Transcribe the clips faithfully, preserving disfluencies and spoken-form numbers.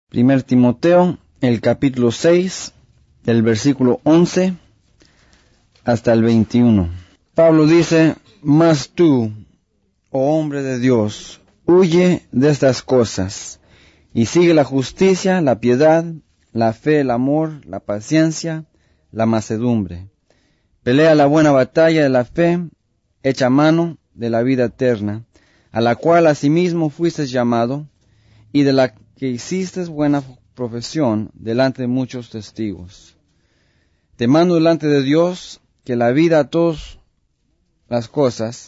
Primer Timoteo, el capítulo seis, del versículo once hasta el veintiuno. Pablo dice: Mas tú, oh hombre de Dios, huye de estas cosas, y sigue la justicia, la piedad, la fe, el amor, la paciencia, la mansedumbre. Pelea la buena batalla de la fe, echa mano de la vida eterna, a la cual asimismo fuiste llamado, y de la que hiciste buena profesión delante de muchos testigos. Te mando delante de Dios, que la vida a todas las cosas,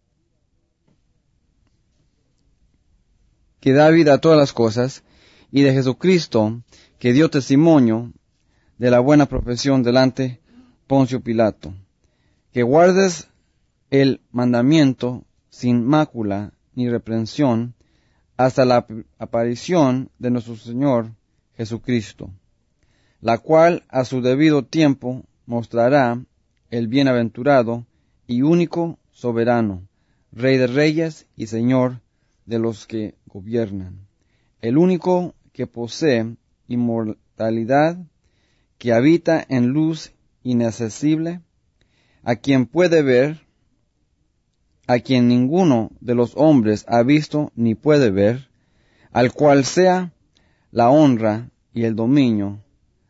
que da vida a todas las cosas, y de Jesucristo, que dio testimonio de la buena profesión delante de Poncio Pilato, que guardes el mandamiento sin mácula ni reprensión, hasta la aparición de nuestro Señor Jesucristo, la cual a su debido tiempo mostrará el bienaventurado y único soberano, Rey de reyes y Señor de los que gobiernan, el único que posee inmortalidad, que habita en luz inaccesible, a quien puede ver, a quien ninguno de los hombres ha visto ni puede ver, al cual sea la honra y el dominio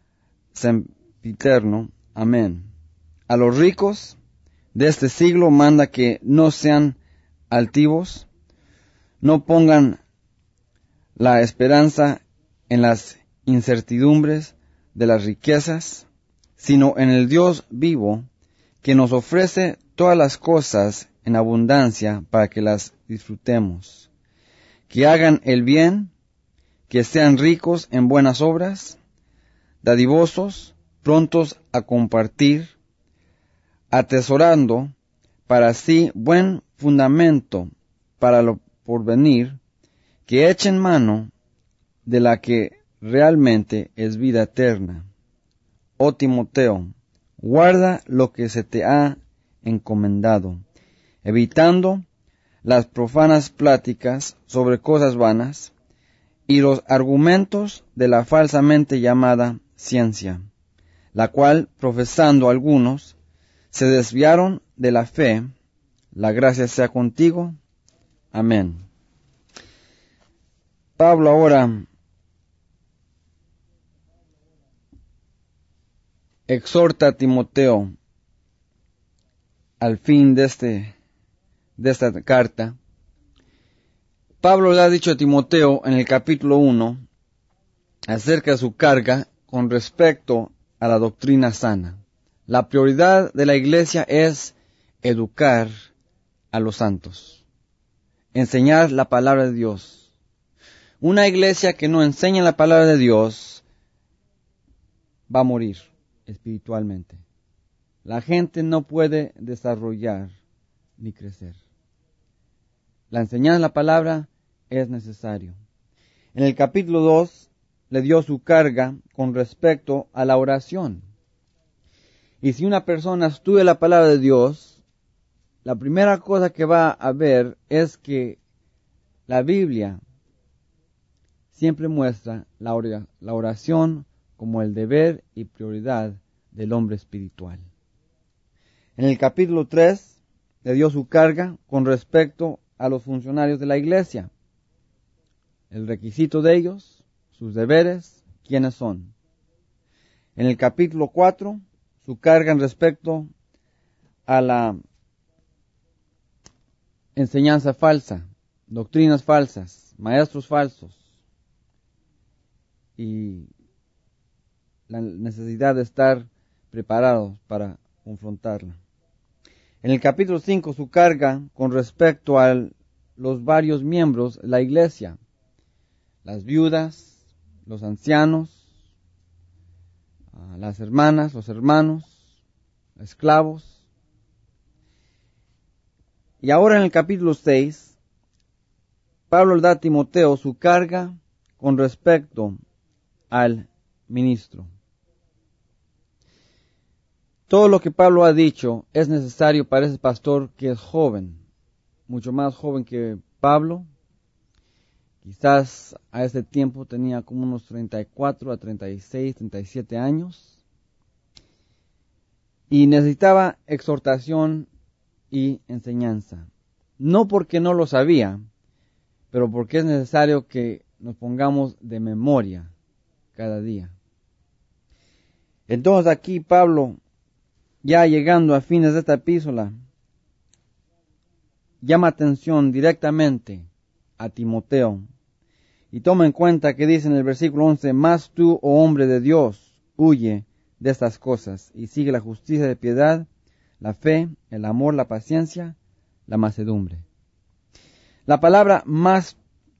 sempiterno. Amén. A los ricos de este siglo manda que no sean altivos, no pongan la esperanza en las incertidumbres de las riquezas, sino en el Dios vivo, que nos ofrece todas las cosas en abundancia para que las disfrutemos. Que hagan el bien, que sean ricos en buenas obras, dadivosos, prontos a compartir, atesorando para sí buen fundamento para lo porvenir, que echen mano de la que realmente es vida eterna. Oh Timoteo, guarda lo que se te ha encomendado, evitando las profanas pláticas sobre cosas vanas y los argumentos de la falsamente llamada ciencia, la cual, profesando algunos, se desviaron de la fe. La gracia sea contigo. Amén. Pablo ahora exhorta a Timoteo al fin de este de esta carta. Pablo le ha dicho a Timoteo en el capítulo uno acerca de su carga con respecto a la doctrina sana. La prioridad de la iglesia es educar a los santos, enseñar la palabra de Dios. Una iglesia que no enseña la palabra de Dios va a morir espiritualmente. La gente no puede desarrollar ni crecer. La enseñanza de la palabra es necesario. En el capítulo dos le dio su carga con respecto a la oración. Y si una persona estudia la palabra de Dios, la primera cosa que va a ver es que la Biblia siempre muestra la oración como el deber y prioridad del hombre espiritual. En el capítulo tres le dio su carga con respecto a los funcionarios de la iglesia, el requisito de ellos, sus deberes, quiénes son. En el capítulo cuatro, su carga en respecto a la enseñanza falsa, doctrinas falsas, maestros falsos, y la necesidad de estar preparados para confrontarla. En el capítulo cinco, su carga con respecto a los varios miembros de la iglesia, las viudas, los ancianos, las hermanas, los hermanos, esclavos. Y ahora en el capítulo seis, Pablo le da a Timoteo su carga con respecto al ministro. Todo lo que Pablo ha dicho es necesario para ese pastor que es joven, mucho más joven que Pablo, Quizás a ese tiempo tenía como unos treinta y cuatro a treinta y seis, treinta y siete años. Y necesitaba exhortación y enseñanza. No porque no lo sabía, pero porque es necesario que nos pongamos de memoria cada día. Entonces aquí Pablo, ya llegando a fines de esta epístola, llama atención directamente a Timoteo. Y toma en cuenta que dice en el versículo once, mas tú, oh hombre de Dios, huye de estas cosas y sigue la justicia de piedad, la fe, el amor, la paciencia, la mansedumbre. La palabra más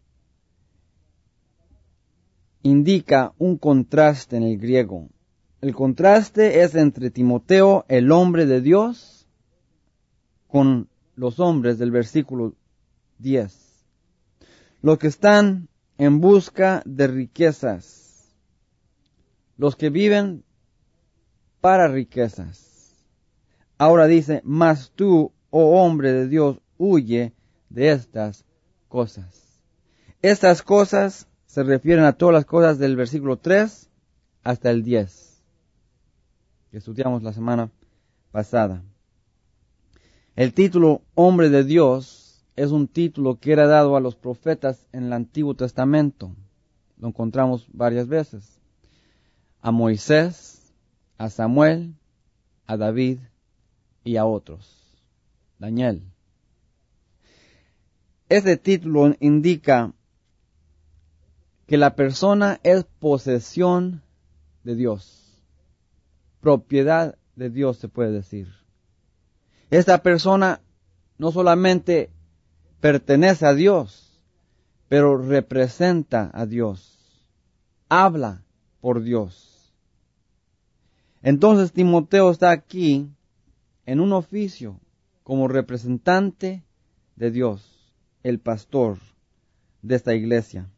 indica un contraste en el griego. El contraste es entre Timoteo, el hombre de Dios, con los hombres del versículo diez. Los que están en busca de riquezas, los que viven para riquezas. Ahora dice, mas tú, oh hombre de Dios, huye de estas cosas. Estas cosas se refieren a todas las cosas del versículo tres hasta el diez, que estudiamos la semana pasada. El título hombre de Dios es un título que era dado a los profetas en el Antiguo Testamento. Lo encontramos varias veces. A Moisés, a Samuel, a David y a otros. Daniel. Este título indica que la persona es posesión de Dios. Propiedad de Dios se puede decir. Esta persona no solamente pertenece a Dios, pero representa a Dios. Habla por Dios. Entonces Timoteo está aquí en un oficio como representante de Dios, el pastor de esta iglesia.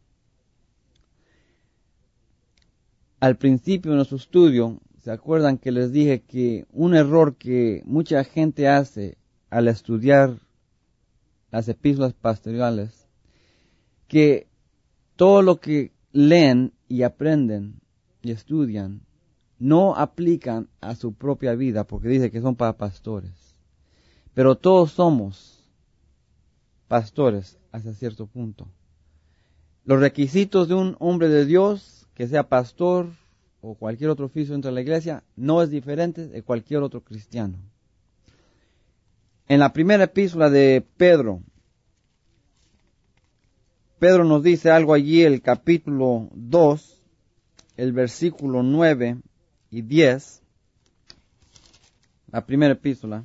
Al principio de nuestro estudio, ¿se acuerdan que les dije que un error que mucha gente hace al estudiar las epístolas pastorales, que todo lo que leen y aprenden y estudian, no aplican a su propia vida, porque dice que son para pastores. Pero todos somos pastores hasta cierto punto. Los requisitos de un hombre de Dios, que sea pastor o cualquier otro oficio dentro de la iglesia, no es diferente de cualquier otro cristiano. En la primera epístola de Pedro, Pedro nos dice algo allí, el capítulo dos, el versículo nueve y diez, la primera epístola.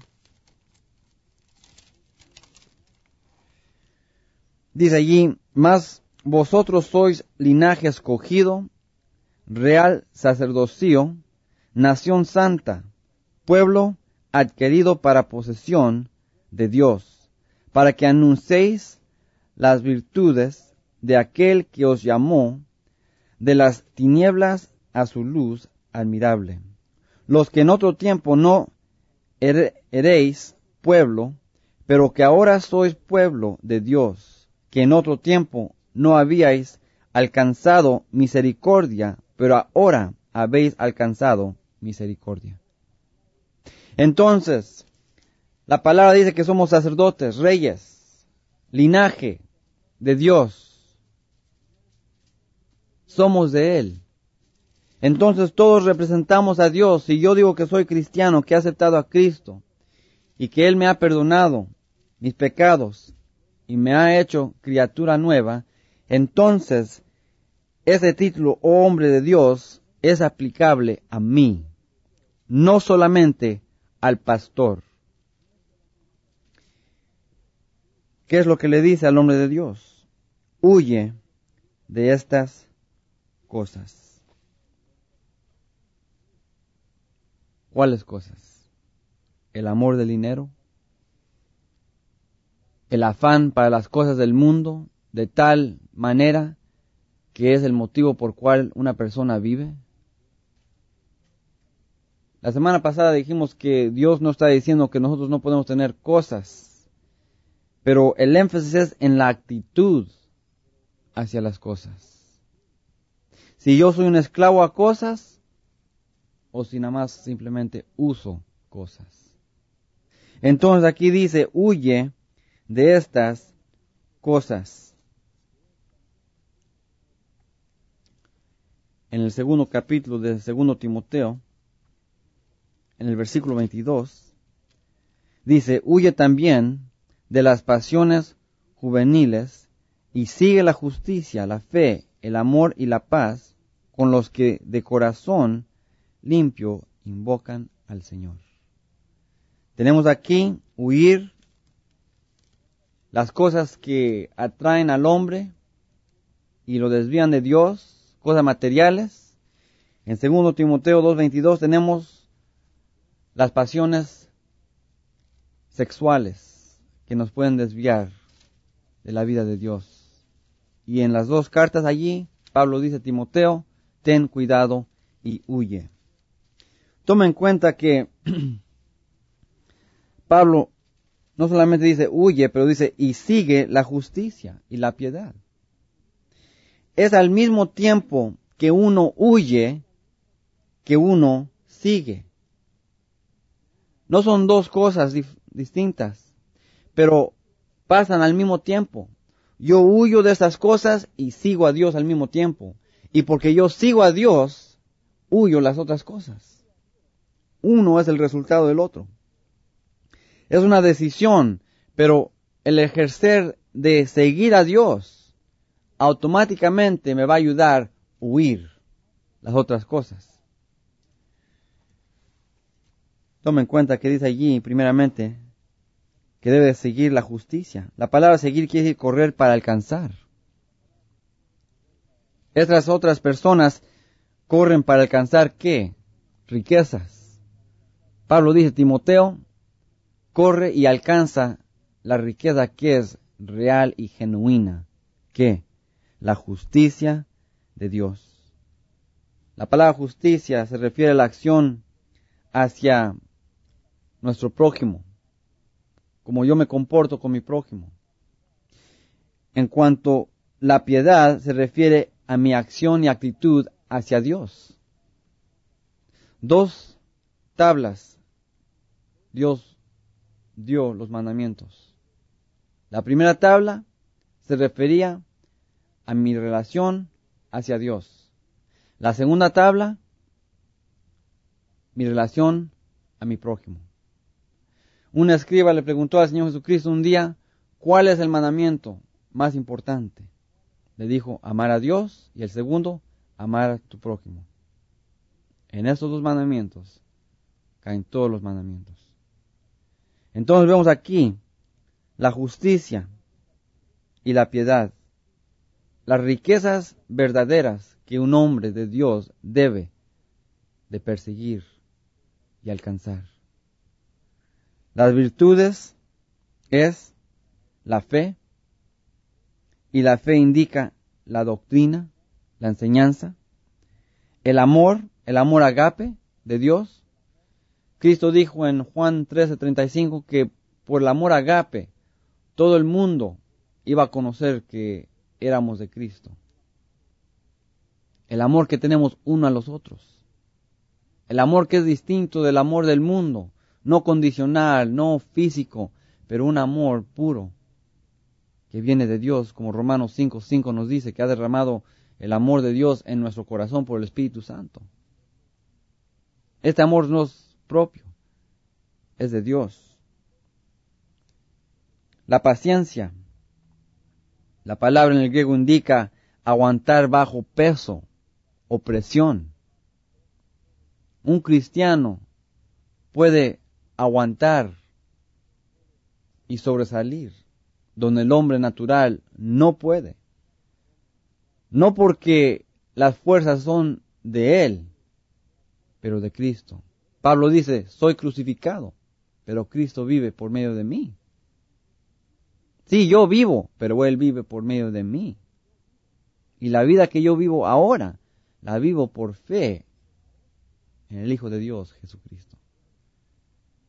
Dice allí, mas vosotros sois linaje escogido, real sacerdocio, nación santa, pueblo adquirido para posesión de Dios, para que anunciéis las virtudes de aquel que os llamó de las tinieblas a su luz admirable. Los que en otro tiempo no er- eréis pueblo, pero que ahora sois pueblo de Dios, que en otro tiempo no habíais alcanzado misericordia, pero ahora habéis alcanzado misericordia. Entonces, la palabra dice que somos sacerdotes, reyes, linaje de Dios. Somos de Él. Entonces todos representamos a Dios. Si yo digo que soy cristiano, que he aceptado a Cristo, y que Él me ha perdonado mis pecados, y me ha hecho criatura nueva, entonces ese título, oh hombre de Dios, es aplicable a mí, no solamente al pastor. ¿Qué es lo que le dice al hombre de Dios? Huye de estas cosas. ¿Cuáles cosas? El amor del dinero, el afán para las cosas del mundo, de tal manera que es el motivo por cual una persona vive. La semana pasada dijimos que Dios no está diciendo que nosotros no podemos tener cosas, pero el énfasis es en la actitud hacia las cosas. Si yo soy un esclavo a cosas, o si nada más simplemente uso cosas. Entonces aquí dice, huye de estas cosas. En el segundo capítulo del segundo Timoteo, en el versículo veintidós, dice, huye también de las pasiones juveniles y sigue la justicia, la fe, el amor y la paz con los que de corazón limpio invocan al Señor. Tenemos aquí huir las cosas que atraen al hombre y lo desvían de Dios, cosas materiales. En segundo Timoteo dos veintidós tenemos las pasiones sexuales que nos pueden desviar de la vida de Dios. Y en las dos cartas allí, Pablo dice a Timoteo, ten cuidado y huye. Toma en cuenta que Pablo no solamente dice huye, pero dice y sigue la justicia y la piedad. Es al mismo tiempo que uno huye, que uno sigue. No son dos cosas dif- distintas, pero pasan al mismo tiempo. Yo huyo de estas cosas y sigo a Dios al mismo tiempo. Y porque yo sigo a Dios, huyo las otras cosas. Uno es el resultado del otro. Es una decisión, pero el ejercer de seguir a Dios automáticamente me va a ayudar a huir las otras cosas. Toma en cuenta que dice allí, primeramente, que debe seguir la justicia. La palabra seguir quiere decir correr para alcanzar. Estas otras personas corren para alcanzar ¿qué? Riquezas. Pablo dice, Timoteo, corre y alcanza la riqueza que es real y genuina. ¿Qué? La justicia de Dios. La palabra justicia se refiere a la acción hacia nuestro prójimo, como yo me comporto con mi prójimo. En cuanto la piedad se refiere a mi acción y actitud hacia Dios. Dos tablas Dios dio los mandamientos. La primera tabla se refería a mi relación hacia Dios. La segunda tabla, mi relación a mi prójimo. Un escriba le preguntó al Señor Jesucristo un día, ¿cuál es el mandamiento más importante? Le dijo, amar a Dios, y el segundo, amar a tu prójimo. En estos dos mandamientos caen todos los mandamientos. Entonces vemos aquí la justicia y la piedad, las riquezas verdaderas que un hombre de Dios debe de perseguir y alcanzar. Las virtudes es la fe, y la fe indica la doctrina, la enseñanza, el amor, el amor agape de Dios. Cristo dijo en Juan trece treinta y cinco que por el amor agape todo el mundo iba a conocer que éramos de Cristo. El amor que tenemos uno a los otros. El amor que es distinto del amor del mundo, no condicional, no físico, pero un amor puro que viene de Dios, como Romanos cinco cinco nos dice, que ha derramado el amor de Dios en nuestro corazón por el Espíritu Santo. Este amor no es propio, es de Dios. La paciencia, la palabra en el griego indica aguantar bajo peso o presión. Un cristiano puede aguantar y sobresalir donde el hombre natural no puede. No porque las fuerzas son de él, pero de Cristo. Pablo dice, soy crucificado, pero Cristo vive por medio de mí. Sí, yo vivo, pero Él vive por medio de mí. Y la vida que yo vivo ahora, la vivo por fe en el Hijo de Dios, Jesucristo.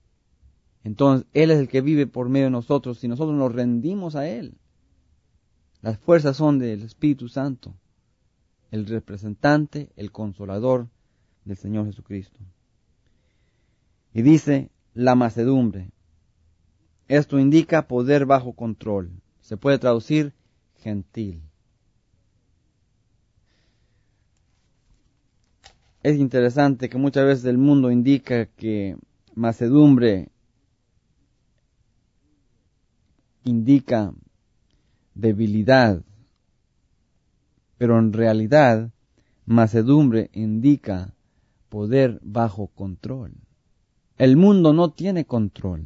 Entonces, Él es el que vive por medio de nosotros si nosotros nos rendimos a Él. Las fuerzas son del Espíritu Santo, el representante, el consolador del Señor Jesucristo. Y dice la mansedumbre. Esto indica poder bajo control. Se puede traducir gentil. Es interesante que muchas veces el mundo indica que mansedumbre indica debilidad, pero en realidad mansedumbre indica poder bajo control. El mundo no tiene control.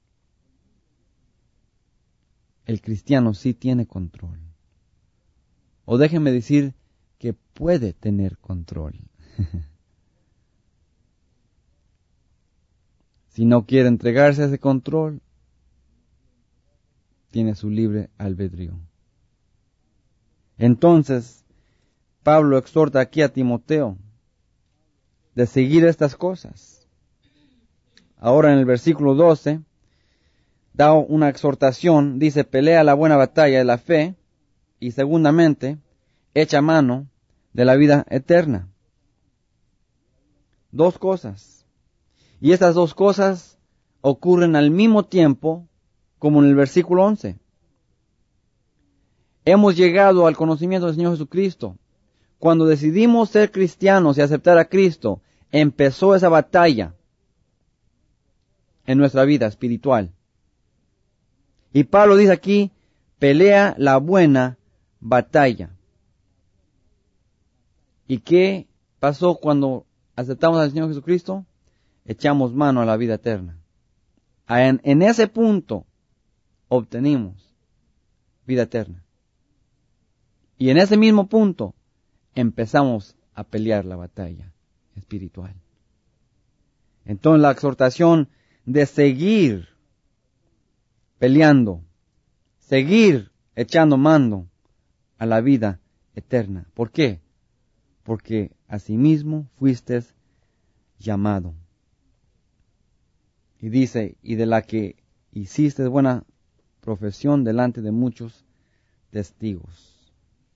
El cristiano sí tiene control. O déjenme decir que puede tener control. Si no quiere entregarse a ese control, tiene su libre albedrío. Entonces, Pablo exhorta aquí a Timoteo de seguir estas cosas. Ahora en el versículo doce, da una exhortación, dice, pelea la buena batalla de la fe, y segundamente, echa mano de la vida eterna. Dos cosas. Y estas dos cosas ocurren al mismo tiempo, como en el versículo once. Hemos llegado al conocimiento del Señor Jesucristo. Cuando decidimos ser cristianos y aceptar a Cristo, empezó esa batalla en nuestra vida espiritual. Y Pablo dice aquí, pelea la buena batalla. ¿Y qué pasó cuando aceptamos al Señor Jesucristo? Echamos mano a la vida eterna. En, en ese punto obtenimos vida eterna. Y en ese mismo punto empezamos a pelear la batalla espiritual. Entonces la exhortación de seguir peleando, seguir echando mano a la vida eterna. ¿Por qué? Porque asimismo fuiste llamado. Y dice, y de la que hiciste buena profesión delante de muchos testigos.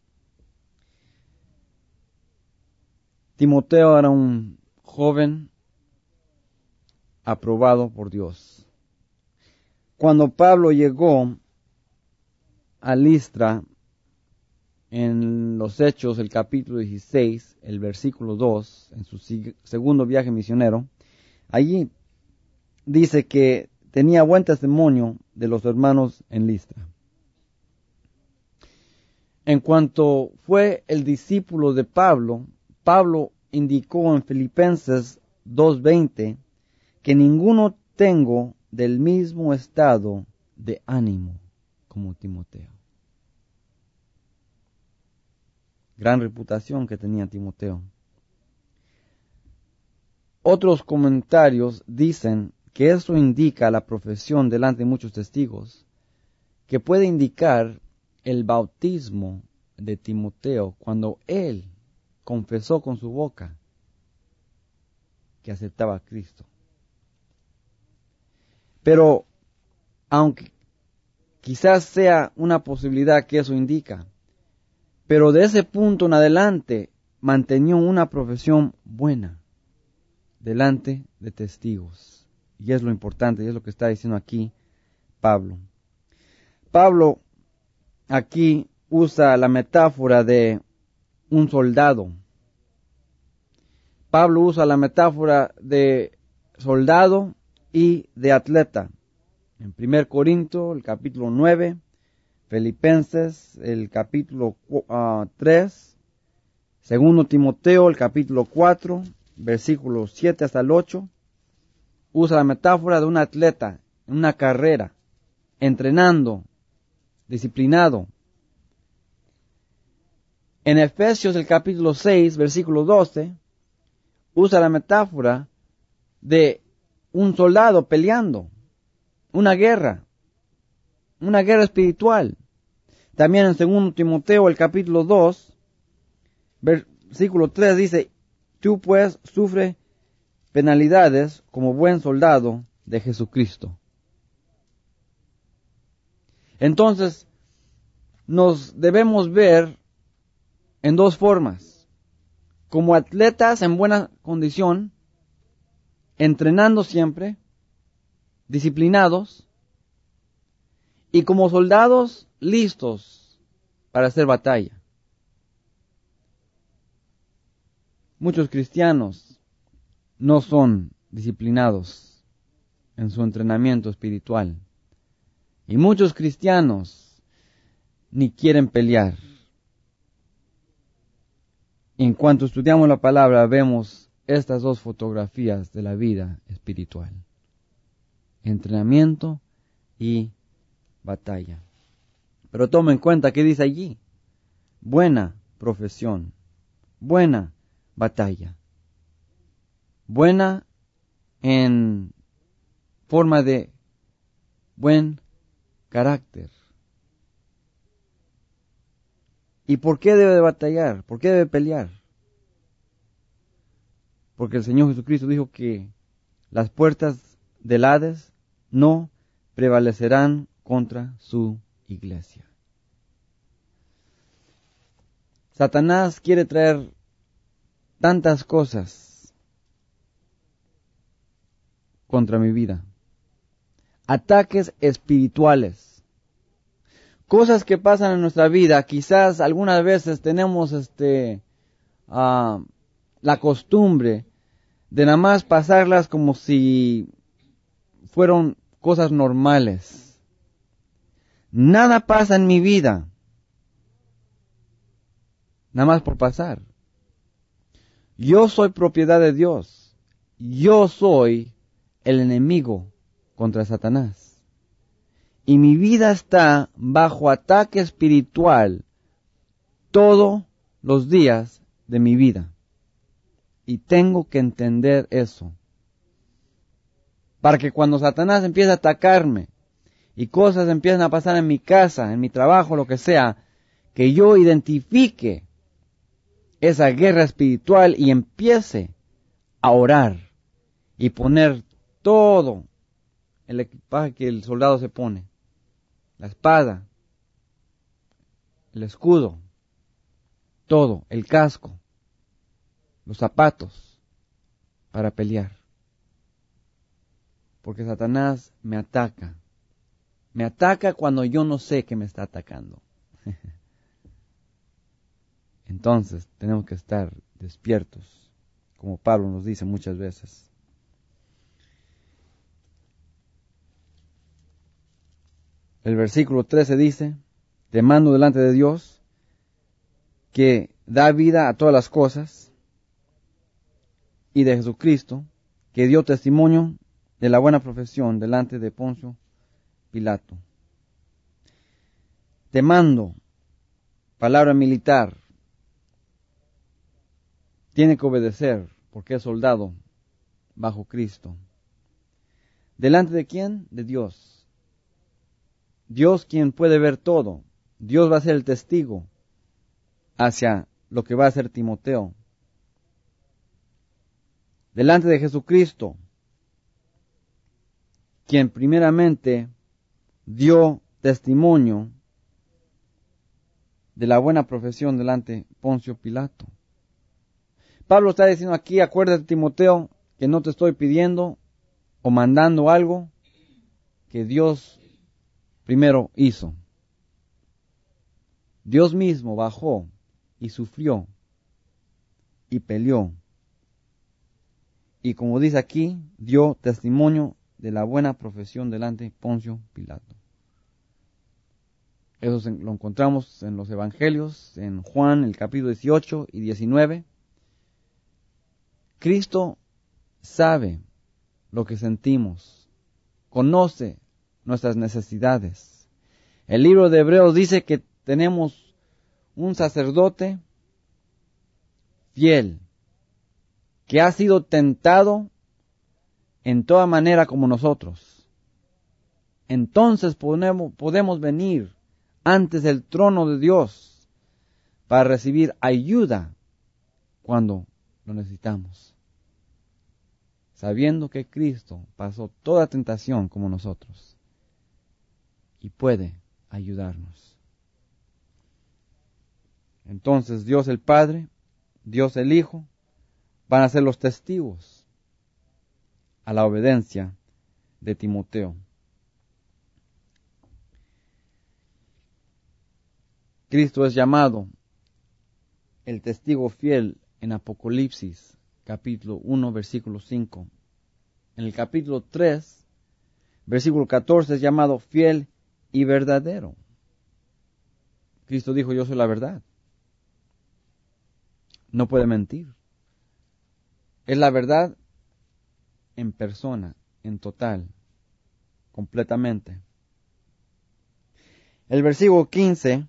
Timoteo era un joven aprobado por Dios. Cuando Pablo llegó a Listra, en los Hechos, el capítulo dieciséis, el versículo dos, en su segundo viaje misionero, allí dice que tenía buen testimonio de los hermanos en Listra. En cuanto fue el discípulo de Pablo, Pablo indicó en Filipenses dos veinte que ninguno tengo del mismo estado de ánimo como Timoteo. Gran reputación que tenía Timoteo. Otros comentarios dicen que eso indica la profesión delante de muchos testigos, que puede indicar el bautismo de Timoteo cuando él confesó con su boca que aceptaba a Cristo. Pero, aunque quizás sea una posibilidad que eso indica, pero de ese punto en adelante mantenió una profesión buena delante de testigos. Y es lo importante, y es lo que está diciendo aquí Pablo. Pablo aquí usa la metáfora de un soldado. Pablo usa la metáfora de soldado y de atleta. En primer Corintios, el capítulo nueve, Filipenses, el capítulo uh, tres, segundo Timoteo, el capítulo cuatro, versículos siete hasta el ocho, usa la metáfora de un atleta en una carrera, entrenando, disciplinado. En Efesios, el capítulo seis, versículo doce, usa la metáfora de un soldado peleando, una guerra, una guerra espiritual. También en segundo Timoteo, el capítulo dos, versículo tres, dice, tú pues sufre penalidades como buen soldado de Jesucristo. Entonces, nos debemos ver en dos formas. Como atletas en buena condición, entrenando siempre, disciplinados, y como soldados listos para hacer batalla. Muchos cristianos no son disciplinados en su entrenamiento espiritual. Y muchos cristianos ni quieren pelear. En cuanto estudiamos la palabra, vemos estas dos fotografías de la vida espiritual. Entrenamiento y batalla. Pero toma en cuenta que dice allí: buena profesión, buena batalla. Buena en forma de buen carácter. ¿Y por qué debe de batallar? ¿Por qué debe pelear? Porque el Señor Jesucristo dijo que las puertas del Hades no prevalecerán contra su iglesia. Satanás quiere traer tantas cosas contra mi vida. Ataques espirituales. Cosas que pasan en nuestra vida. Quizás algunas veces tenemos este uh, la costumbre de nada más pasarlas como si fueran cosas normales. Nada pasa en mi vida nada más por pasar. Yo soy propiedad de Dios. Yo soy el enemigo contra Satanás. Y mi vida está bajo ataque espiritual todos los días de mi vida. Y tengo que entender eso. Para que cuando Satanás empiece a atacarme y cosas empiezan a pasar en mi casa, en mi trabajo, lo que sea, que yo identifique esa guerra espiritual y empiece a orar y poner todo el equipaje que el soldado se pone. La espada, el escudo, todo, el casco, los zapatos, para pelear. Porque Satanás me ataca. Me ataca cuando yo no sé que me está atacando. Entonces tenemos que estar despiertos, como Pablo nos dice muchas veces. El versículo trece dice: te mando delante de Dios, que da vida a todas las cosas, y de Jesucristo, que dio testimonio de la buena profesión delante de Poncio Pilato. Te mando, palabra militar, tiene que obedecer, porque es soldado bajo Cristo. ¿Delante de quién? De Dios. Dios, quien puede ver todo. Dios va a ser el testigo hacia lo que va a hacer Timoteo. Delante de Jesucristo, quien primeramente dio testimonio de la buena profesión delante de Poncio Pilato. Pablo está diciendo aquí: acuérdate, Timoteo, que no te estoy pidiendo o mandando algo que Dios primero hizo. Dios mismo bajó y sufrió y peleó. Y como dice aquí, dio testimonio de la buena profesión delante de Poncio Pilato. Eso lo encontramos en los evangelios, en Juan, el capítulo dieciocho y diecinueve. Cristo sabe lo que sentimos, conoce nuestras necesidades. El libro de Hebreos dice que tenemos un sacerdote fiel, que ha sido tentado en toda manera como nosotros. Entonces podemos, podemos venir antes del trono de Dios para recibir ayuda cuando lo necesitamos, sabiendo que Cristo pasó toda tentación como nosotros y puede ayudarnos. Entonces Dios el Padre, Dios el Hijo, van a ser los testigos a la obediencia de Timoteo. Cristo es llamado el testigo fiel en Apocalipsis, capítulo uno, versículo cinco. En el capítulo tres, versículo catorce, es llamado fiel y verdadero. Cristo dijo, yo soy la verdad. No puede mentir. Es la verdad en persona, en total, completamente. El versículo quince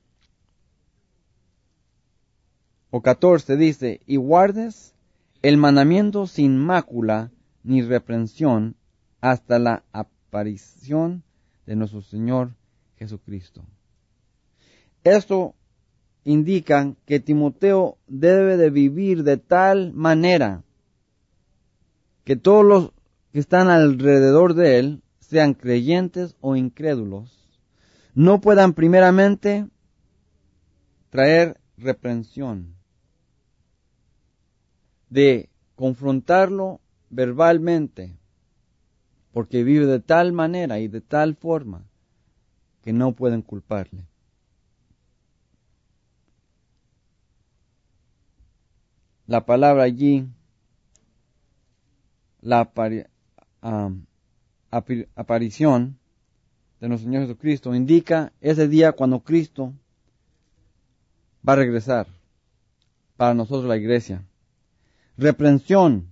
o catorce dice, y guardes el mandamiento sin mácula ni reprensión hasta la aparición de nuestro Señor Jesucristo. Esto indica que Timoteo debe de vivir de tal manera que todos los que están alrededor de él, sean creyentes o incrédulos, no puedan primeramente traer reprensión, de confrontarlo verbalmente, porque vive de tal manera y de tal forma que no pueden culparle. La palabra allí, la apari- um, apari- aparición de nuestro Señor Jesucristo, indica ese día cuando Cristo va a regresar para nosotros la iglesia. Reprensión,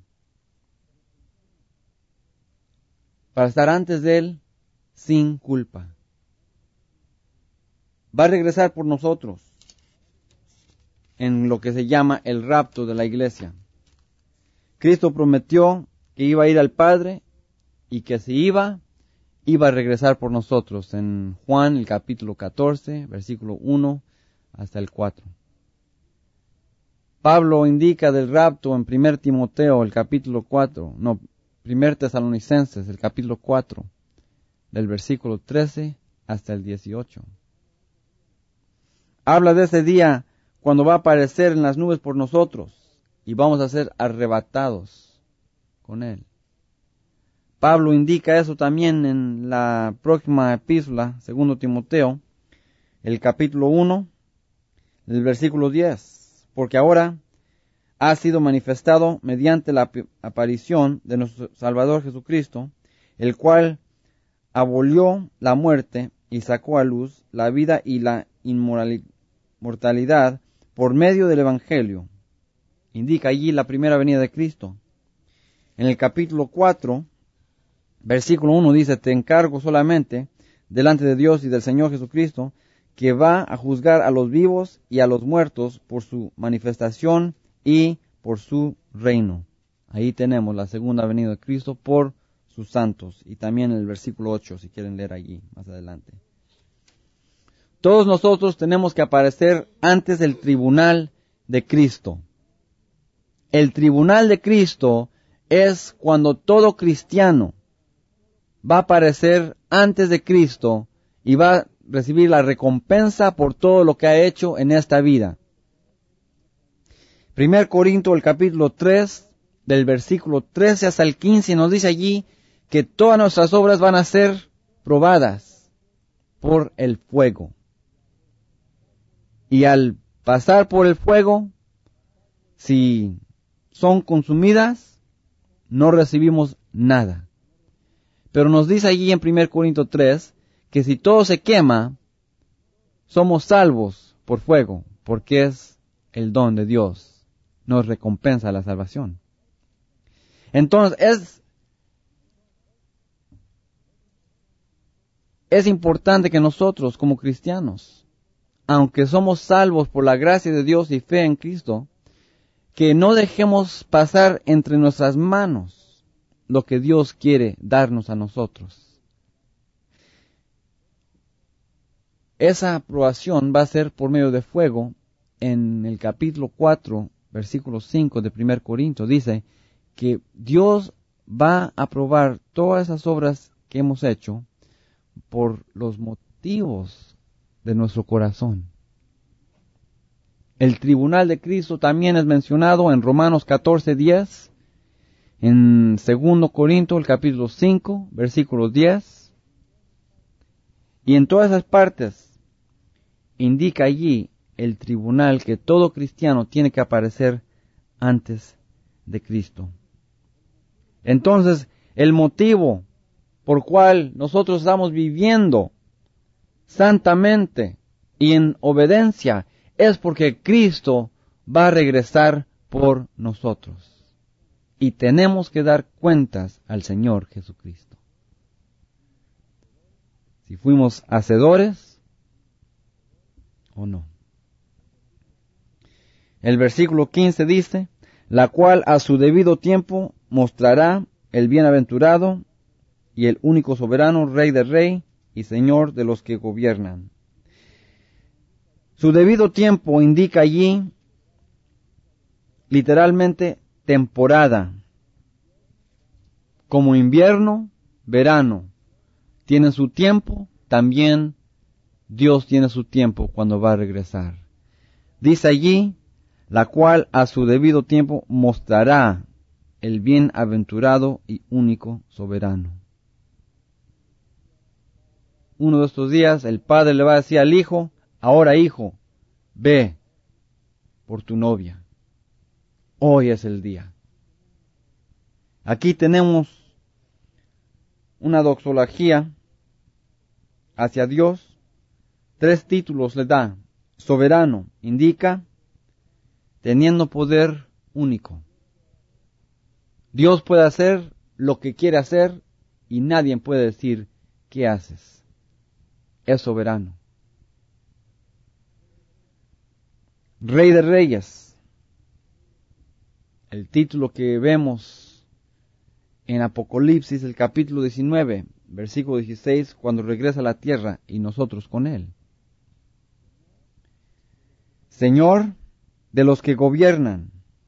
para estar antes de Él sin culpa. Va a regresar por nosotros en lo que se llama el rapto de la iglesia. Cristo prometió que iba a ir al Padre y que si iba, iba a regresar por nosotros en Juan el capítulo catorce, versículo uno hasta el cuatro. Pablo indica del rapto en primer Timoteo el capítulo cuatro, no, primer Tesalonicenses el capítulo cuatro, del versículo trece hasta el dieciocho. Habla de ese día cuando va a aparecer en las nubes por nosotros y vamos a ser arrebatados con Él. Pablo indica eso también en la próxima epístola, segundo Timoteo, el capítulo uno, el versículo diez. Porque ahora ha sido manifestado mediante la aparición de nuestro Salvador Jesucristo, el cual abolió la muerte y sacó a luz la vida y la inmortalidad por medio del Evangelio. Indica allí la primera venida de Cristo. En el capítulo cuatro, versículo uno dice, te encargo solamente delante de Dios y del Señor Jesucristo, que va a juzgar a los vivos y a los muertos por su manifestación y por su reino. Ahí tenemos la segunda venida de Cristo por sus santos. Y también el versículo ocho, si quieren leer allí más adelante. Todos nosotros tenemos que aparecer antes del tribunal de Cristo. El tribunal de Cristo es cuando todo cristiano va a aparecer antes de Cristo y va a recibir la recompensa por todo lo que ha hecho en esta vida. Primer Corinto, el capítulo tres, del versículo trece hasta el quince, nos dice allí que todas nuestras obras van a ser probadas por el fuego. Y al pasar por el fuego, si son consumidas, no recibimos nada. Pero nos dice allí en Primer Corinto tres, que si todo se quema, somos salvos por fuego, porque es el don de Dios, nos recompensa la salvación. Entonces, es, es importante que nosotros, como cristianos, aunque somos salvos por la gracia de Dios y fe en Cristo, que no dejemos pasar entre nuestras manos lo que Dios quiere darnos a nosotros. Esa aprobación va a ser por medio de fuego. En el capítulo cuatro, versículo cinco de Primer Corinto, dice que Dios va a aprobar todas esas obras que hemos hecho por los motivos de nuestro corazón. El tribunal de Cristo también es mencionado en Romanos catorce diez, en Segundo Corintios, el capítulo cinco, versículos diez. Y en todas esas partes indica allí el tribunal que todo cristiano tiene que aparecer antes de Cristo. Entonces, el motivo por cual nosotros estamos viviendo santamente y en obediencia es porque Cristo va a regresar por nosotros. Y tenemos que dar cuentas al Señor Jesucristo. Si fuimos hacedores o no. El versículo quince dice, la cual a su debido tiempo mostrará el bienaventurado y el único soberano, Rey de Rey y Señor de los que gobiernan. Su debido tiempo indica allí, literalmente, temporada. Como invierno, verano, tiene su tiempo, también Dios tiene su tiempo cuando va a regresar. Dice allí, la cual a su debido tiempo mostrará el bienaventurado y único soberano. Uno de estos días el padre le va a decir al hijo, ahora hijo, ve por tu novia. Hoy es el día. Aquí tenemos una doxología hacia Dios. Tres títulos le da. Soberano indica teniendo poder único. Dios puede hacer lo que quiere hacer y nadie puede decir qué haces. Es soberano. Rey de Reyes. El título que vemos en Apocalipsis, el capítulo diecinueve, versículo dieciséis, cuando regresa a la tierra y nosotros con él. Señor de los que gobiernan.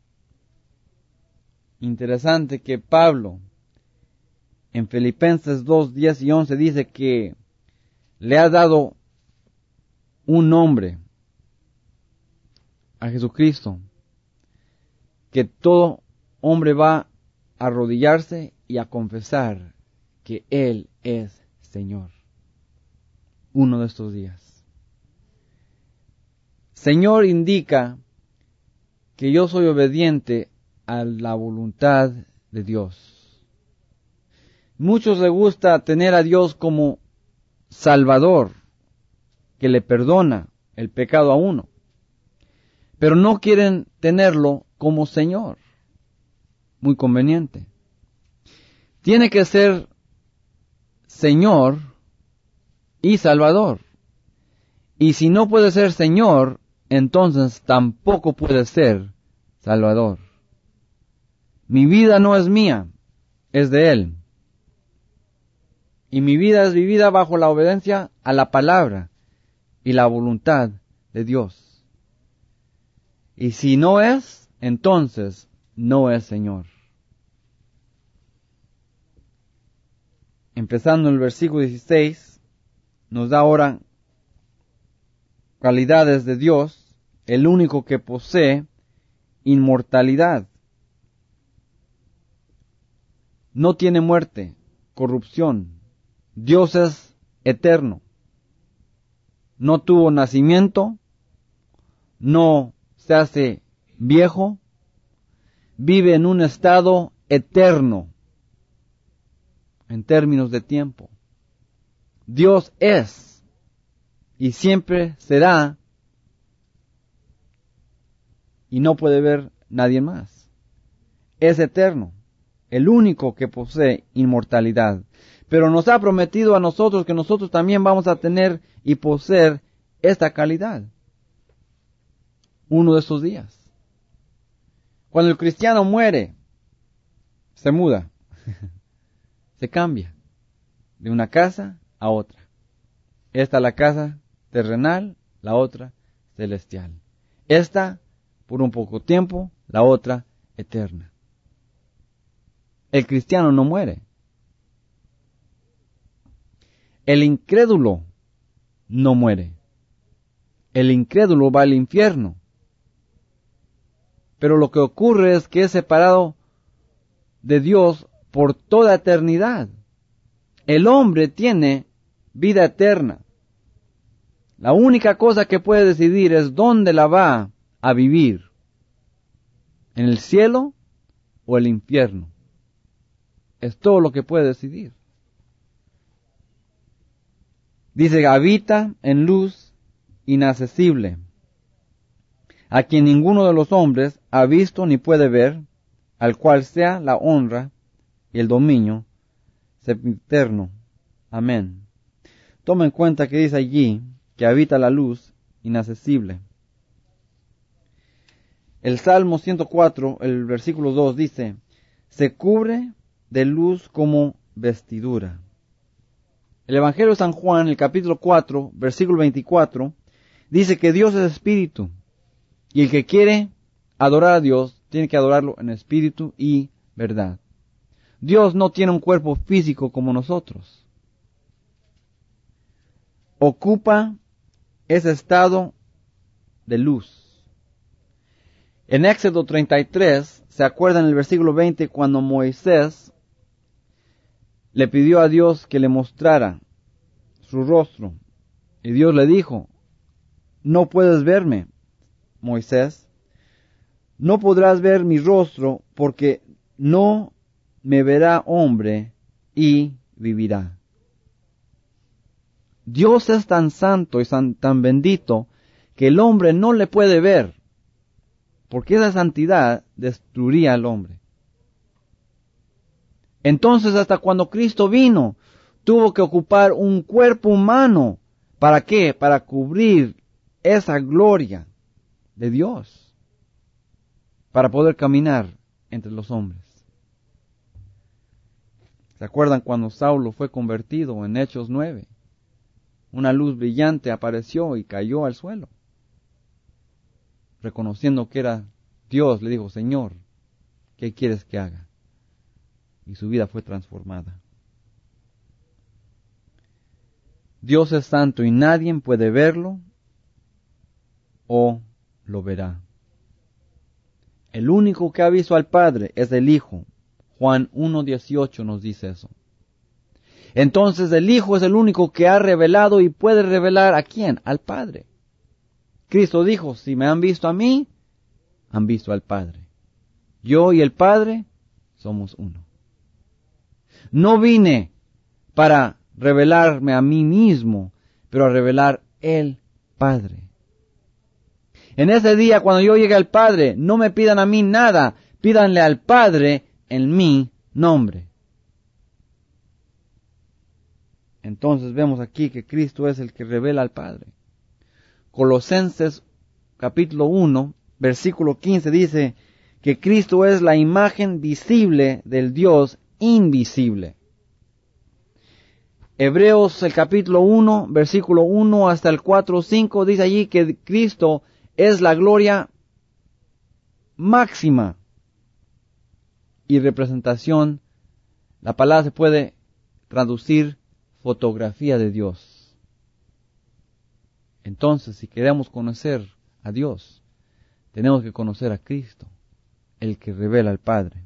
Interesante que Pablo en Filipenses dos, diez y once dice que le ha dado un nombre a Jesucristo, que todo hombre va a arrodillarse y a confesar que Él es Señor. Uno de estos días. Señor indica que yo soy obediente a la voluntad de Dios. Muchos les gusta tener a Dios como Salvador, que le perdona el pecado a uno, pero no quieren tenerlo como Señor. Muy conveniente. Tiene que ser Señor y Salvador. Y si no puede ser Señor, entonces tampoco puede ser Salvador. Mi vida no es mía, es de Él. Y mi vida es vivida bajo la obediencia a la palabra y la voluntad de Dios. Y si no es, entonces no es Señor. Empezando en el versículo dieciséis, nos da ahora cualidades de Dios, el único que posee inmortalidad. No tiene muerte, corrupción. Dios es eterno. No tuvo nacimiento, no se hace viejo, vive en un estado eterno en términos de tiempo. Dios es y siempre será y no puede ver nadie más. Es eterno, el único que posee inmortalidad. Pero nos ha prometido a nosotros que nosotros también vamos a tener y poseer esta calidad. Uno de estos días. Cuando el cristiano muere, se muda, se cambia de una casa a otra. Esta la casa terrenal, la otra celestial. Esta por un poco tiempo, la otra eterna. El cristiano no muere. El incrédulo no muere. El incrédulo va al infierno pero lo que ocurre es que es separado de Dios por toda eternidad. El hombre tiene vida eterna. La única cosa que puede decidir es dónde la va a vivir, en el cielo o el infierno. Es todo lo que puede decidir. Dice, habita en luz inaccesible, a quien ninguno de los hombres ha visto ni puede ver, al cual sea la honra y el dominio sempiterno. Amén. Toma en cuenta que dice allí que habita la luz inaccesible. El Salmo ciento cuatro, el versículo dos dice, se cubre de luz como vestidura. El Evangelio de San Juan, el capítulo cuatro, versículo veinticuatro, dice que Dios es espíritu, y el que quiere adorar a Dios tiene que adorarlo en espíritu y verdad. Dios no tiene un cuerpo físico como nosotros. Ocupa ese estado de luz. En Éxodo treinta y tres, ¿se acuerdan en el versículo veinte cuando Moisés le pidió a Dios que le mostrara su rostro? Y Dios le dijo, no puedes verme, Moisés, no podrás ver mi rostro porque no me verá hombre y vivirá. Dios es tan santo y tan bendito que el hombre no le puede ver, porque esa santidad destruiría al hombre. Entonces, hasta cuando Cristo vino, tuvo que ocupar un cuerpo humano. ¿Para qué? Para cubrir esa gloria de Dios, para poder caminar entre los hombres. ¿Se acuerdan cuando Saulo fue convertido en Hechos nueve? Una luz brillante apareció y cayó al suelo. Reconociendo que era Dios, le dijo, Señor, ¿qué quieres que haga? Y su vida fue transformada. Dios es santo y nadie puede verlo o lo verá. El único que ha visto al Padre es el Hijo. Juan uno dieciocho nos dice eso. Entonces el Hijo es el único que ha revelado y puede revelar ¿a quién? Al Padre. Cristo dijo, si me han visto a mí, han visto al Padre. Yo y el Padre somos uno. No vine para revelarme a mí mismo, pero a revelar el Padre. En ese día, cuando yo llegue al Padre, no me pidan a mí nada, pídanle al Padre en mi nombre. Entonces vemos aquí que Cristo es el que revela al Padre. Colosenses capítulo uno, versículo quince dice que Cristo es la imagen visible del Dios invisible. Hebreos el capítulo uno, versículo uno hasta el cuatro, cinco dice allí que Cristo es la gloria máxima y representación. La palabra se puede traducir fotografía de Dios. Entonces, si queremos conocer a Dios, tenemos que conocer a Cristo, el que revela al Padre.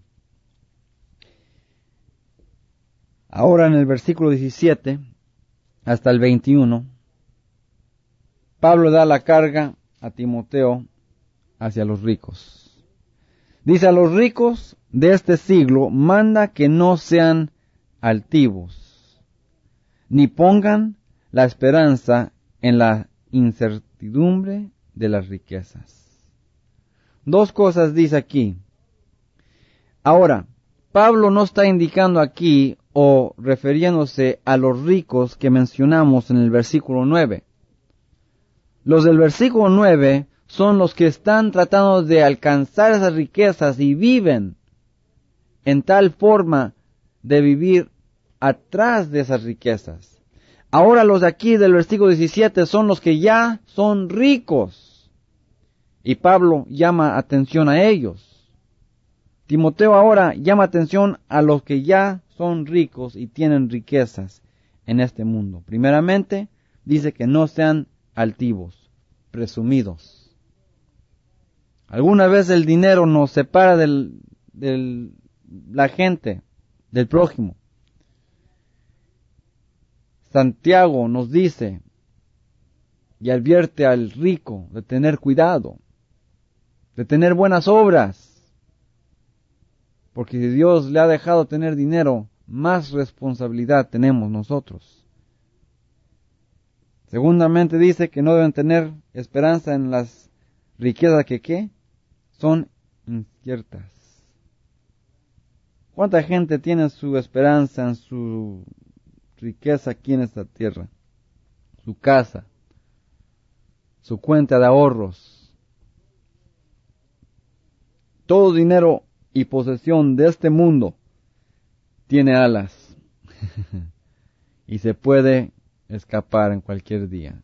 Ahora en el versículo diecisiete hasta el veintiuno, Pablo da la carga a Timoteo hacia los ricos. Dice, a los ricos de este siglo manda que no sean altivos, ni pongan la esperanza en la incertidumbre de las riquezas. Dos cosas dice aquí. Ahora, Pablo no está indicando aquí o refiriéndose a los ricos que mencionamos en el versículo nueve. Los del versículo nueve son los que están tratando de alcanzar esas riquezas y viven en tal forma de vivir atrás de esas riquezas. Ahora los de aquí del versículo diecisiete son los que ya son ricos. Y Pablo llama atención a ellos. Timoteo ahora llama atención a los que ya son ricos y tienen riquezas en este mundo. Primeramente, dice que no sean altivos, presumidos. Alguna vez el dinero nos separa del, del, la gente, del prójimo. Santiago nos dice y advierte al rico de tener cuidado, de tener buenas obras, porque si Dios le ha dejado tener dinero, más responsabilidad tenemos nosotros. Segundamente dice que no deben tener esperanza en las riquezas que ¿qué? Son inciertas. ¿Cuánta gente tiene su esperanza en su riqueza aquí en esta tierra? Su casa, su cuenta de ahorros. Todo dinero y posesión de este mundo tiene alas y se puede escapar en cualquier día.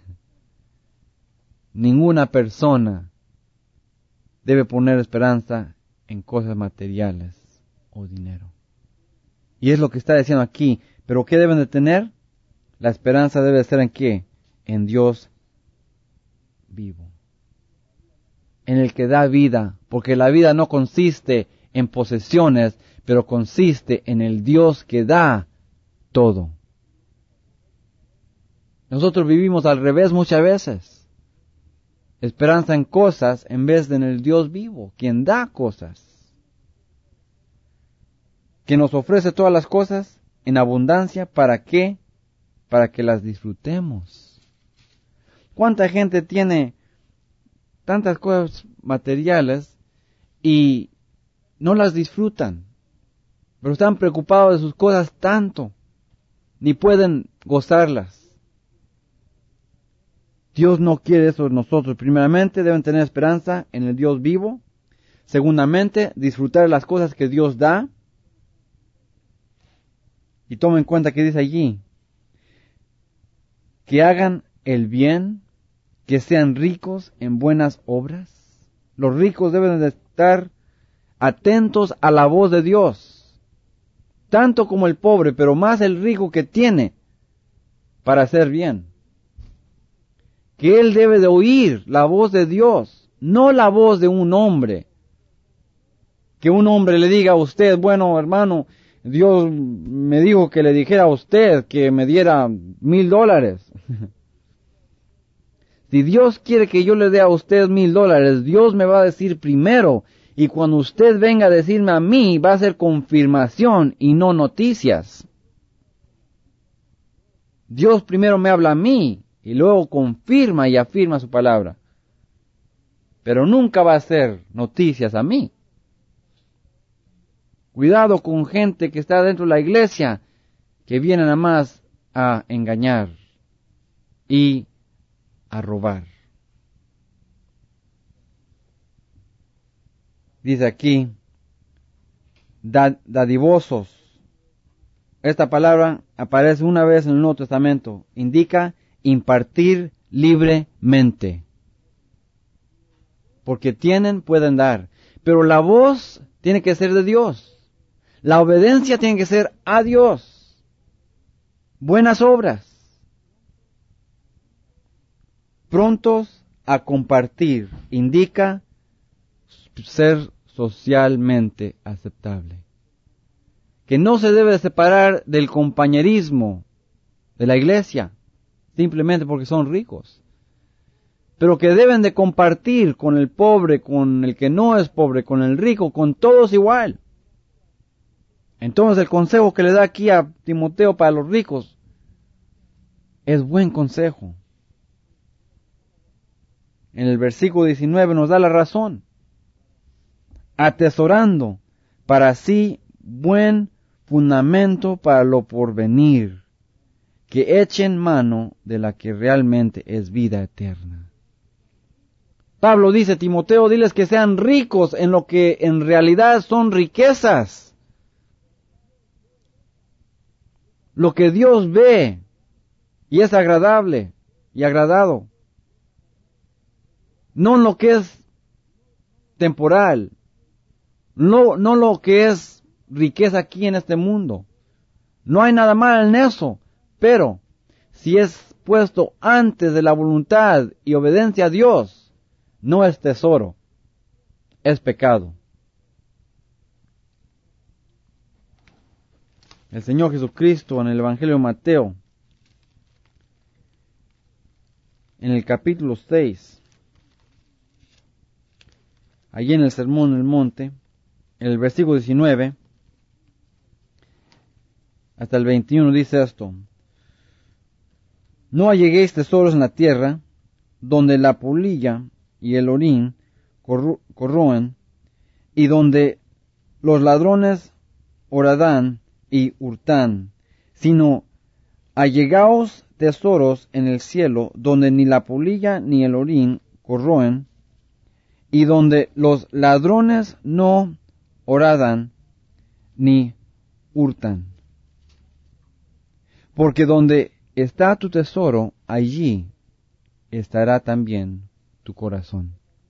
Ninguna persona debe poner esperanza en cosas materiales o dinero. Y es lo que está diciendo aquí. ¿Pero qué deben de tener? La esperanza debe ser ¿en qué? En Dios vivo. En el que da vida. Porque la vida no consiste en posesiones, pero consiste en el Dios que da todo. Nosotros vivimos al revés muchas veces. Esperanza en cosas en vez de en el Dios vivo, quien da cosas. Que nos ofrece todas las cosas en abundancia. ¿Para qué? Para que las disfrutemos. ¿Cuánta gente tiene tantas cosas materiales y no las disfrutan? Pero están preocupados de sus cosas tanto, ni pueden gozarlas. Dios no quiere eso de nosotros. Primeramente, deben tener esperanza en el Dios vivo. Segundamente, disfrutar las cosas que Dios da. Y tomen en cuenta que dice allí, que hagan el bien, que sean ricos en buenas obras. Los ricos deben de estar atentos a la voz de Dios, tanto como el pobre, pero más el rico que tiene para hacer bien. Que él debe de oír la voz de Dios, no la voz de un hombre. Que un hombre le diga a usted, bueno hermano, Dios me dijo que le dijera a usted que me diera mil dólares. Si Dios quiere que yo le dé a usted mil dólares, Dios me va a decir primero. Y cuando usted venga a decirme a mí, va a ser confirmación y no noticias. Dios primero me habla a mí y luego confirma y afirma su palabra. Pero nunca va a ser noticias a mí. Cuidado con gente que está dentro de la iglesia, que viene nada más a engañar y a robar. Dice aquí, dadivosos. Esta palabra aparece una vez en el Nuevo Testamento. Indica impartir libremente. Porque tienen, pueden dar. Pero la voz tiene que ser de Dios. La obediencia tiene que ser a Dios. Buenas obras. Prontos a compartir. Indica ser socialmente aceptable. Que no se debe separar del compañerismo de la iglesia, simplemente porque son ricos. Pero que deben de compartir con el pobre, con el que no es pobre, con el rico, con todos igual. Entonces el consejo que le da aquí a Timoteo para los ricos es buen consejo. En el versículo diecinueve nos da la razón. Atesorando para sí buen fundamento para lo porvenir, que echen mano de la que realmente es vida eterna. Pablo dice, Timoteo, diles que sean ricos en lo que en realidad son riquezas. Lo que Dios ve y es agradable y agradado. No lo que es temporal. No, no lo que es riqueza aquí en este mundo. No hay nada mal en eso. Pero si es puesto antes de la voluntad y obediencia a Dios, no es tesoro. es pecado. El Señor Jesucristo en el Evangelio de Mateo, en el capítulo seis, allí en el Sermón del Monte, en el versículo diecinueve hasta el veintiuno dice esto: No alleguéis tesoros en la tierra, donde la polilla y el orín corro- corroen, y donde los ladrones horadan y hurtan, sino allegaos tesoros en el cielo, donde ni la polilla ni el orín corroen, y donde los ladrones no horadan ni hurtan. Porque donde está tu tesoro, allí estará también tu corazón.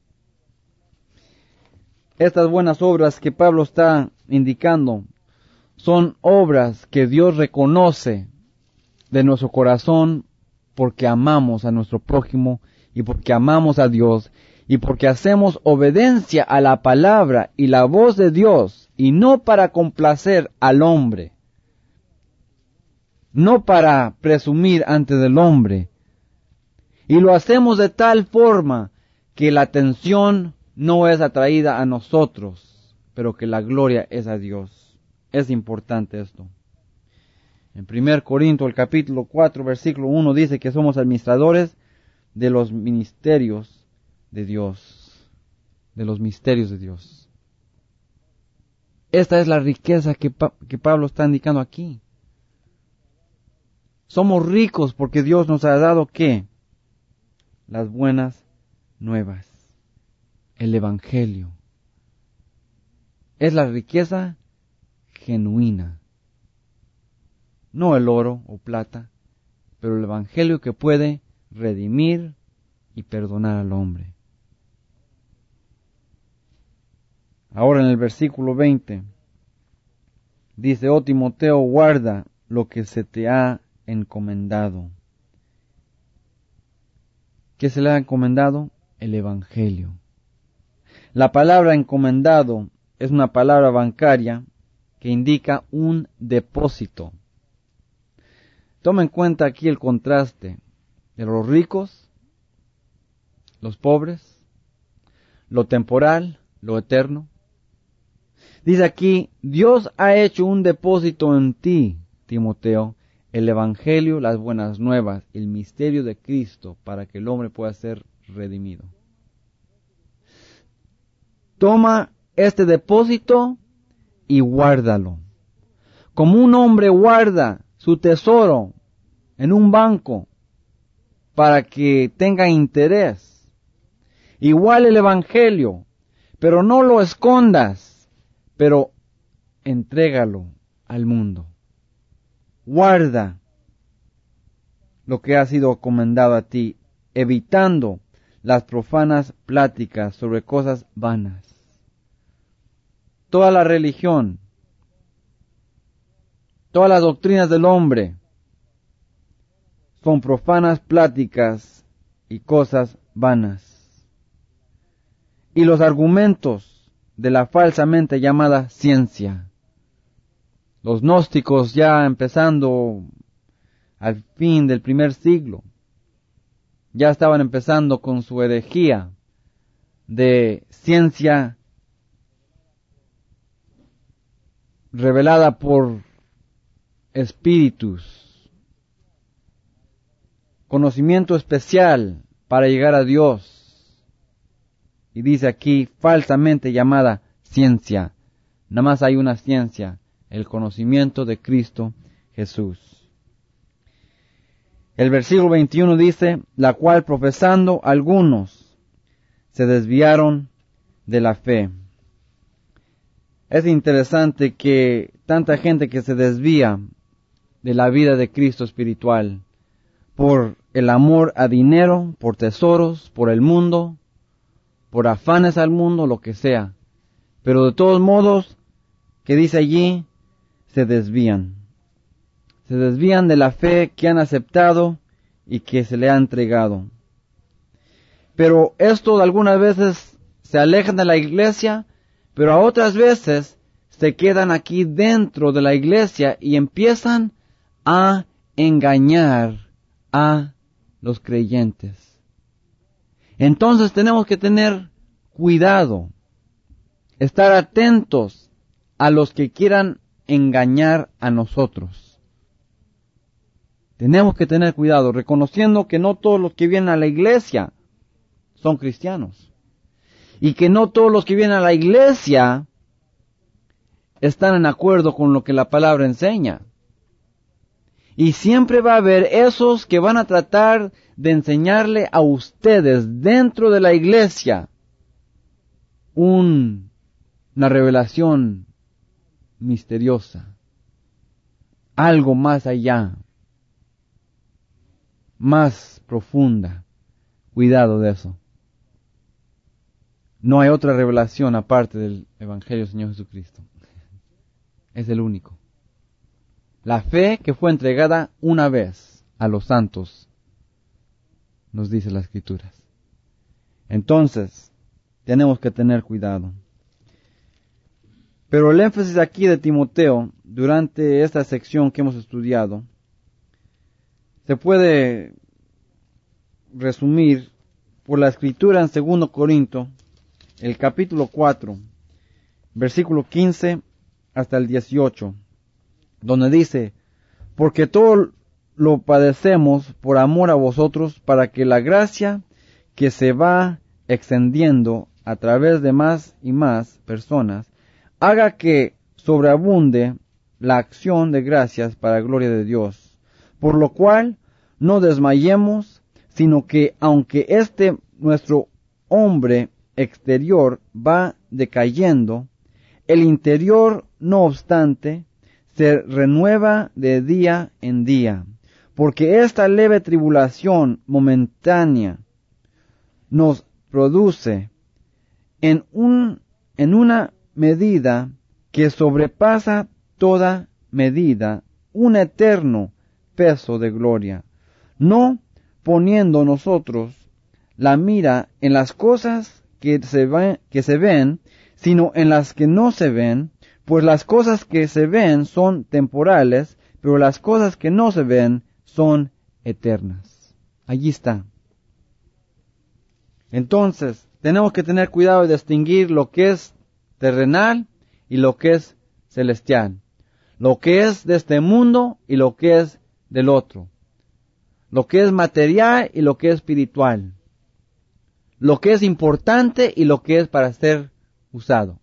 Estas buenas obras que Pablo está indicando son obras que Dios reconoce de nuestro corazón porque amamos a nuestro prójimo y porque amamos a Dios y porque hacemos obediencia a la palabra y la voz de Dios, y no para complacer al hombre, no para presumir ante el hombre. Y lo hacemos de tal forma que la atención no es atraída a nosotros, pero que la gloria es a Dios. Es importante esto. En primer Corintios, el capítulo cuatro, versículo uno, dice que somos administradores de los ministerios de Dios, de los misterios de Dios. Esta es la riqueza que, pa- que Pablo está indicando aquí. Somos ricos porque Dios nos ha dado, ¿qué? Las buenas nuevas, el Evangelio. Es la riqueza genuina, no el oro o plata, pero el Evangelio que puede redimir y perdonar al hombre. Ahora en el versículo veinte dice: Oh Timoteo, guarda lo que se te ha encomendado. ¿Qué se le ha encomendado? El Evangelio. La palabra encomendado es una palabra bancaria que indica un depósito. Toma en cuenta aquí el contraste de los ricos, los pobres, lo temporal, lo eterno. Dice aquí: Dios ha hecho un depósito en ti, Timoteo, el Evangelio, las buenas nuevas, el misterio de Cristo, para que el hombre pueda ser redimido. Toma este depósito y guárdalo. Como un hombre guarda su tesoro en un banco para que tenga interés. Igual el Evangelio, pero no lo escondas, pero entrégalo al mundo. Guarda lo que ha sido encomendado a ti, evitando las profanas pláticas sobre cosas vanas. Toda la religión, todas las doctrinas del hombre son profanas pláticas y cosas vanas. Y los argumentos de la falsamente llamada ciencia. Los gnósticos, ya empezando al fin del primer siglo, ya estaban empezando con su herejía de ciencia revelada por espíritus, conocimiento especial para llegar a Dios. Y dice aquí, falsamente llamada ciencia. Nada más hay una ciencia: el conocimiento de Cristo Jesús. El versículo veintiuno dice: la cual profesando algunos se desviaron de la fe. Es interesante que tanta gente que se desvía de la vida de Cristo espiritual por el amor a dinero, por tesoros, por el mundo, por afanes al mundo, lo que sea. Pero de todos modos, que dice allí, se desvían. Se desvían de la fe que han aceptado y que se le ha entregado. Pero esto algunas veces se alejan de la iglesia, pero a otras veces se quedan aquí dentro de la iglesia y empiezan a engañar a los creyentes. Entonces tenemos que tener cuidado, estar atentos a los que quieran engañar a nosotros. Tenemos que tener cuidado, reconociendo que no todos los que vienen a la iglesia son cristianos. Y que no todos los que vienen a la iglesia están en acuerdo con lo que la palabra enseña. Y siempre va a haber esos que van a tratar de enseñarle a ustedes dentro de la iglesia un, una revelación misteriosa, algo más allá, más profunda. Cuidado de eso. No hay otra revelación aparte del Evangelio del Señor Jesucristo. Es el único. La fe que fue entregada una vez a los santos, nos dice las Escrituras. Entonces, tenemos que tener cuidado. Pero el énfasis aquí de Timoteo, durante esta sección que hemos estudiado, se puede resumir por la Escritura en segundo Corintios, el capítulo cuatro, versículo quince hasta el dieciocho, donde dice: porque todo lo padecemos por amor a vosotros, para que la gracia que se va extendiendo a través de más y más personas haga que sobreabunde la acción de gracias para gloria de Dios. Por lo cual no desmayemos, sino que aunque este nuestro hombre exterior va decayendo, el interior, no obstante, se renueva de día en día, porque esta leve tribulación momentánea nos produce en un, en una medida que sobrepasa toda medida, un eterno peso de gloria, no poniendo nosotros la mira en las cosas que se, ven, que se ven, sino en las que no se ven, pues las cosas que se ven son temporales, pero las cosas que no se ven son eternas. Allí está. Entonces, tenemos que tener cuidado de distinguir lo que es terrenal y lo que es celestial, lo que es de este mundo y lo que es del otro, lo que es material y lo que es espiritual, lo que es importante y lo que es para ser usado.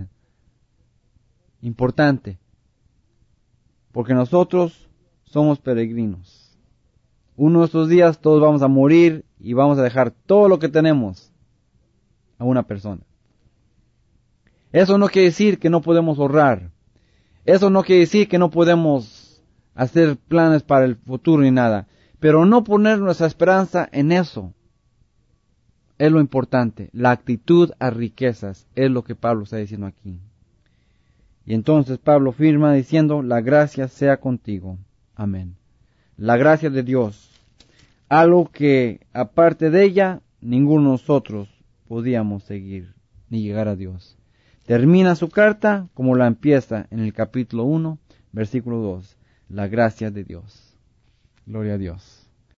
Importante, porque nosotros somos peregrinos. Uno de estos días todos vamos a morir y vamos a dejar todo lo que tenemos a una persona. Eso no quiere decir que no podemos ahorrar. Eso no quiere decir que no podemos hacer planes para el futuro ni nada. Pero no poner nuestra esperanza en eso es lo importante. La actitud a riquezas es lo que Pablo está diciendo aquí. Y entonces Pablo firma diciendo: la gracia sea contigo. Amén. La gracia de Dios, algo que aparte de ella ninguno de nosotros podíamos seguir ni llegar a Dios. Termina su carta como la empieza en el capítulo uno, versículo dos. La gracia de Dios. Gloria a Dios.